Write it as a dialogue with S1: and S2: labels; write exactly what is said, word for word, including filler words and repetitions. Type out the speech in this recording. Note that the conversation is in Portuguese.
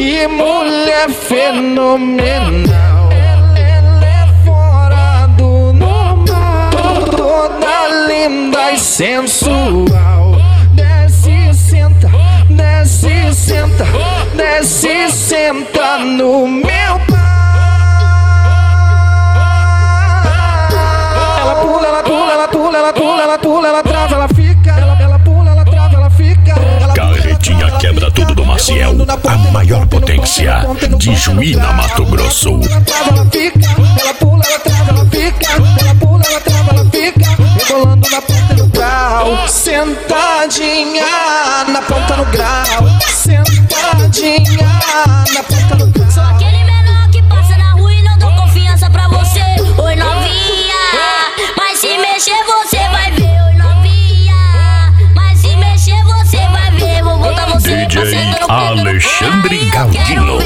S1: Que mulher fenomenal. Ela é fora do normal, toda linda e sensual. Desce, senta, desce, senta, desce, senta no meu pau. Ela pula, ela pula, ela pula, ela pula, ela pula, ela trava, ela fica. Ela, ela pula, ela trava, ela fica. Ela
S2: Carretinha quebra tudo do Maciel, a maior potência de Juína, Mato Grosso.
S1: Ela trava, ela fica. Ela pula, ela trava, ela fica. Ela pula, ela trava, ela fica. Rebolando na ponta do grau. Sentadinha na ponta no grau. Sentadinha na ponta no grau.
S3: Sou aquele menor que passa na rua e não dou confiança pra você. Oi, novinha, mas se mexer você vai ver. Oi, novinha, mas se mexer você vai ver. Vou botar você
S2: D J Alexandre Galdino.